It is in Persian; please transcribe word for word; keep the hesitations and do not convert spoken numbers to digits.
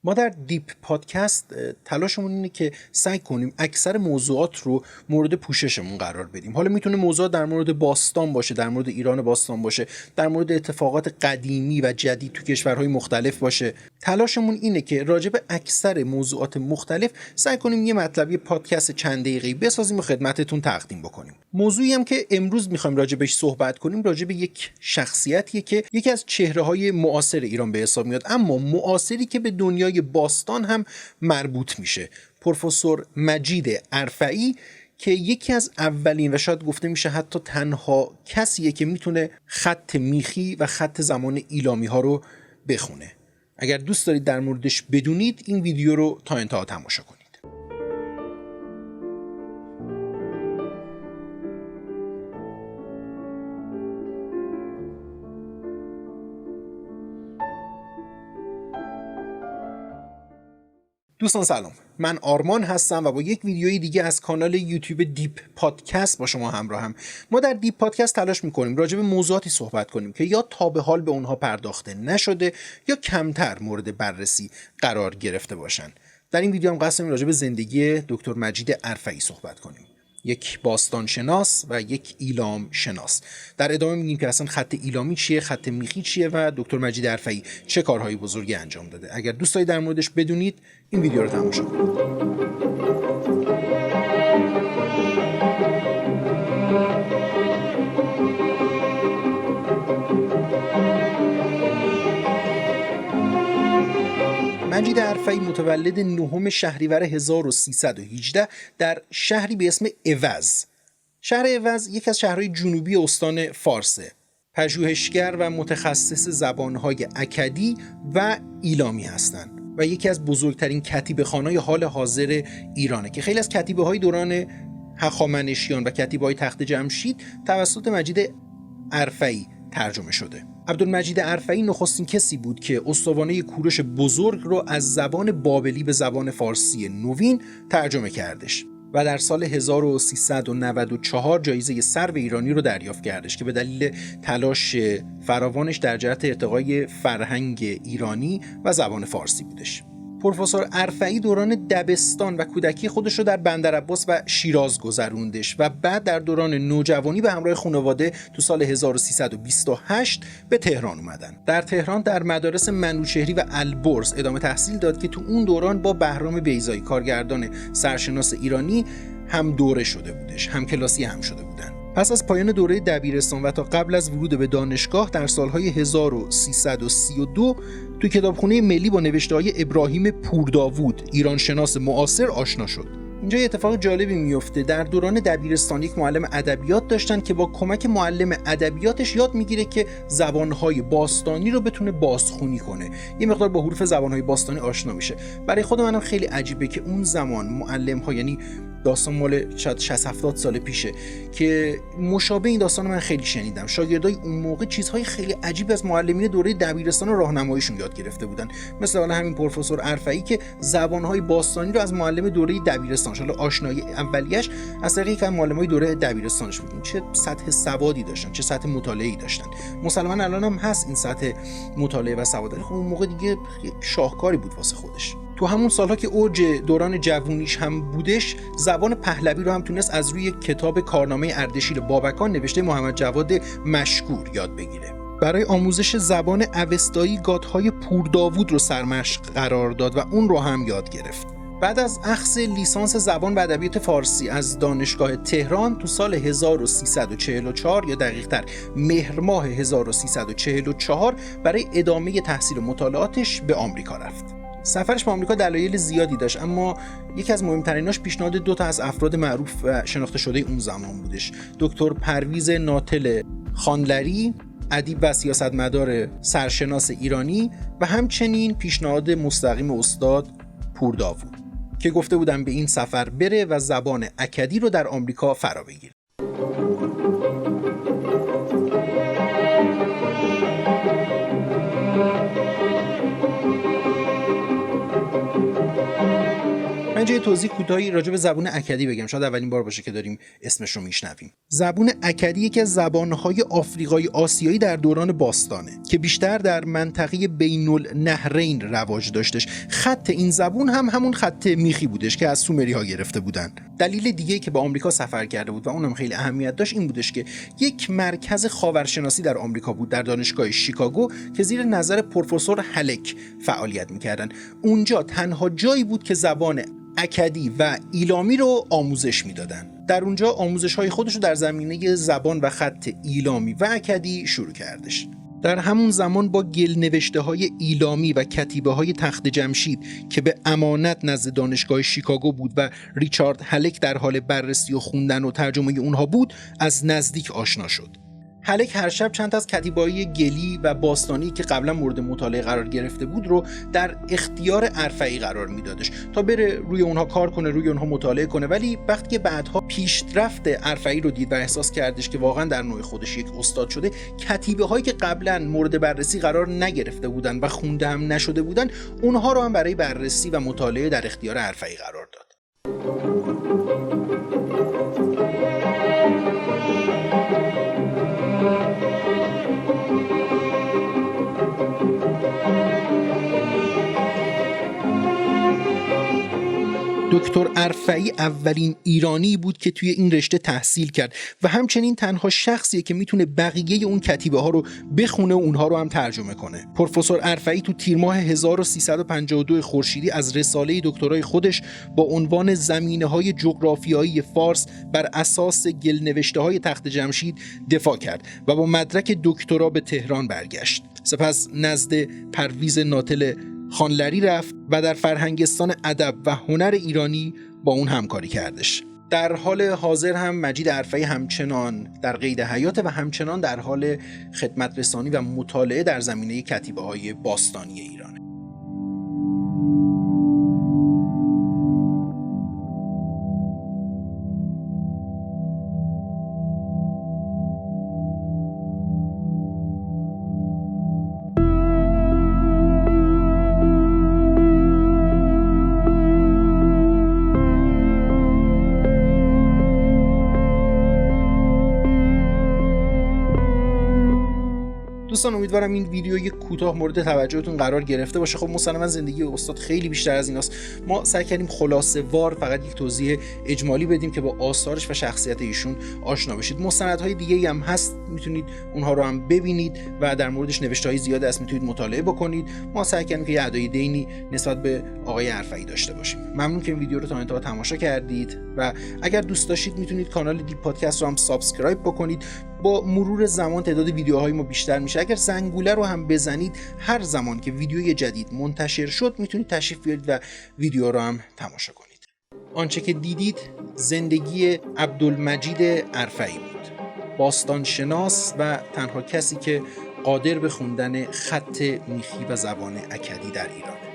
ما در دیپ پادکست تلاشمون اینه که سعی کنیم اکثر موضوعات رو مورد پوششمون قرار بدیم. حالا میتونه موضوع در مورد باستان باشه، در مورد ایران باستان باشه، در مورد اتفاقات قدیمی و جدید تو کشورهای مختلف باشه. تلاشمون اینه که راجع به اکثر موضوعات مختلف سعی کنیم یه مطلبی پادکست چند دقیقه‌ای بسازیم و خدمتتون تقدیم بکنیم. موضوعی هم که امروز می‌خوایم راجع بهش صحبت کنیم راجع به یک شخصیتیه که یکی از چهره‌های معاصر ایران به حساب میاد، اما معاصری که به دنیای باستان هم مربوط میشه. پروفسور مجید ارفعی که یکی از اولین و شاید گفته میشه حتی تنها کسیه که میتونه خط میخی و خط زمان ایلامی ها رو بخونه. اگر دوست دارید در موردش بدونید این ویدیو رو تا انتها تماشا کنید. دوستان سلام، من آرمان هستم و با یک ویدیوی دیگه از کانال یوتیوب دیپ پادکست با شما همراهم. ما در دیپ پادکست تلاش میکنیم راجع به موضوعاتی صحبت کنیم که یا تا به حال به اونها پرداخته نشده یا کمتر مورد بررسی قرار گرفته باشن. در این ویدیو هم قصد داریم راجع به زندگی دکتر مجید ارفعی صحبت کنیم، یک باستان شناس و یک ایلام شناس. در ادامه میگیم که اصلا خط ایلامی چیه، خط میخی چیه و دکتر مجید ارفعی چه کارهای بزرگی انجام داده. اگر دوست دارید در موردش بدونید این ویدیو رو تماشا کنید. مجید ارفعی متولد نهم شهریور هزار و سیصد و هجده در شهری به اسم اوز. شهر اوز یک از شهرهای جنوبی استان فارسه. پژوهشگر و متخصص زبانهای اکدی و ایلامی هستند و یکی از بزرگترین کتیبه‌خوان‌های حال حاضر ایرانه که خیلی از کتیبه‌های دوران هخامنشیان و کتیبه‌های تخت جمشید توسط مجید ارفعی ترجمه شده. عبدالمجید ارفعی نخستین کسی بود که استوانه کوروش بزرگ رو از زبان بابلی به زبان فارسی نوین ترجمه کردش و در سال هزار و سیصد و نود و چهار جایزه سرو ایرانی رو دریافت کردش که به دلیل تلاش فراوانش در جهت ارتقای فرهنگ ایرانی و زبان فارسی بودش. پروفسور ارفعی دوران دبستان و کودکی خودش رو در بندرعباس و شیراز گذروندش و بعد در دوران نوجوانی به همراه خانواده تو سال هزار و سیصد و بیست و هشت به تهران اومدن. در تهران در مدارس منوچهری و البرز ادامه تحصیل داد که تو اون دوران با بهرام بیضایی کارگردان سرشناس ایرانی هم دوره شده بودش، هم کلاسی هم شده بودن. پس از پایان دوره دبیرستان و تا قبل از ورود به دانشگاه در سالهای هزار و سیصد و سی و دو تو کتابخونه ملی با نوشته‌های ابراهیم پورداوود ایران شناس معاصر آشنا شد. اینجا یه اتفاق جالبی میفته. در دوران دبیرستان یک معلم ادبیات داشتن که با کمک معلم ادبیاتش یاد میگیره که زبانهای باستانی رو بتونه بازخوانی کنه. یه مقدار با حروف زبانهای باستانی آشنا میشه. برای خود منم خیلی عجیبه که اون زمان معلم‌ها، یعنی داستان مال شاید شصت هفتاد سال پیشه که مشابه این داستان من خیلی شنیدم. شاگردای اون موقع چیزهای خیلی عجیب از معلمین دوره دبیرستان و راهنماییشون یاد گرفته بودن. مثل حالا همین پروفسور ارفعی که زبانهای باستانی رو از معلم دوره دبیرستانش، حالا آشنایی اولیه‌اش از طریق یک معلمای دوره دبیرستانش بود. چه سطح سوادی داشتن، چه سطح مطالعه‌ای داشتن. مسلماً الان هم هست این سطح مطالعه و سواد. خب اون موقع دیگه شاهکاری بود واسه خودش. تو همون سالها که اوج دوران جوونیش هم بودش، زبان پهلوی رو هم تونست از روی کتاب کارنامه اردشیر بابکان نوشته محمد جواد مشکور یاد بگیره. برای آموزش زبان اوستایی گاتهای پورداوود رو سرمشق قرار داد و اون رو هم یاد گرفت. بعد از اخذ لیسانس زبان و ادبیات فارسی از دانشگاه تهران تو سال هزار و سیصد و چهل و چهار یا دقیق‌تر مهر ماه هزار و سیصد و چهل و چهار برای ادامه تحصیل و مطالعاتش به آمریکا رفت. سفرش به آمریکا دلایل زیادی داشت، اما یکی از مهمتریناش پیشنهاد دو تا از افراد معروف و شناخته شده اون زمان بودش. دکتر پرویز ناتل خانلری، ادیب و سیاستمدار سرشناس ایرانی، و همچنین پیشنهاد مستقیم استاد پورداوود که گفته بودن به این سفر بره و زبان اکدی رو در آمریکا فرا بگیره. من اینجا یه توضیح کوتاهی راجع به زبان اکدی بگم، شاید اولین بار باشه که داریم اسمش رو میشنویم. زبان اکدی یکی از زبانهای آفریقای آسیایی در دوران باستانه که بیشتر در منطقه بین النهرین رواج داشتش. خط این زبان هم همون خط میخی بودش که از سومری ها گرفته بودن. دلیل دیگه‌ای که به آمریکا سفر کرده بود و اونم خیلی اهمیت داشت این بودش که یک مرکز خاورشناسی در آمریکا بود، در دانشگاه شیکاگو، که زیر نظر پروفسور هلک فعالیت میکردن. اونجا تنها جایی بود که زبان اکدی و ایلامی رو آموزش میدادن. در اونجا آموزش‌های خودش رو در زمینه زبان و خط ایلامی و اکدی شروع کردش. در همون زمان با گل‌نوشته‌های ایلامی و کتیبه‌های تخت جمشید که به امانت نزد دانشگاه شیکاگو بود و ریچارد هلک در حال بررسی و خوندن و ترجمه اونها بود، از نزدیک آشنا شد. هلک هر شب چند تا از کتیبه‌های گلی و باستانی که قبلا مورد مطالعه قرار گرفته بود رو در اختیار ارفعی قرار میدادش تا بره روی اونها کار کنه، روی اونها مطالعه کنه. ولی وقتی که بعدها پیشرفت ارفعی رو دید و احساس کردش که واقعا در نوع خودش یک استاد شده، کتیبه‌هایی که قبلا مورد بررسی قرار نگرفته بودن و خونده هم نشده بودن، اونها رو هم برای بررسی و مطالعه در اختیار ارفعی قرار داد. دکتر ارفعی اولین ایرانی بود که توی این رشته تحصیل کرد و همچنین تنها شخصیه که میتونه بقیه اون کتیبه ها رو بخونه و اونها رو هم ترجمه کنه. پروفسور ارفعی تو تیر ماه هزار و سیصد و پنجاه و دو خورشیدی از رساله دکترای خودش با عنوان زمینه‌های جغرافیایی فارس بر اساس گل‌نوشته‌های تخت جمشید دفاع کرد و با مدرک دکترا به تهران برگشت. سپس نزد پرویز ناطل خانلری رفت و در فرهنگستان ادب و هنر ایرانی با اون همکاری کردش. در حال حاضر هم مجید ارفعی همچنان در قید حیات و همچنان در حال خدمت رسانی و مطالعه در زمینه کتیبه‌های باستانی ایرانه. دوستان امیدوارم این ویدیو یک کوتاه مورد توجهتون قرار گرفته باشه. خب مسلماً زندگی استاد خیلی بیشتر از ایناست. ما سعی کردیم خلاصه وار فقط یک توضیح اجمالی بدیم که با آثارش و شخصیت ایشون آشنا بشید. مستندهای دیگه‌ای هم هست، میتونید اونها رو هم ببینید و در موردش نوشته‌های زیاد هست، میتونید مطالعه بکنید. ما سعی کردیم که یه ادای دینی نسبت به آقای ارفعی داشته باشیم. ممنون که این ویدیو رو تا انتها تماشا کردید و اگر دوست داشتید میتونید کانال دیپ پادکست رو هم سابسکرایب بکنید. با مرور زمان تعداد ویدیوهای ما بیشتر میشه. اگر زنگوله رو هم بزنید، هر زمان که ویدیوی جدید منتشر شد میتونید تشریف بیارید و ویدیو رو هم تماشا کنید. آنچه که دیدید زندگی عبدالمجید ارفعی بود، باستان شناس و تنها کسی که قادر به خوندن خط میخی و زبان اکدی در ایران.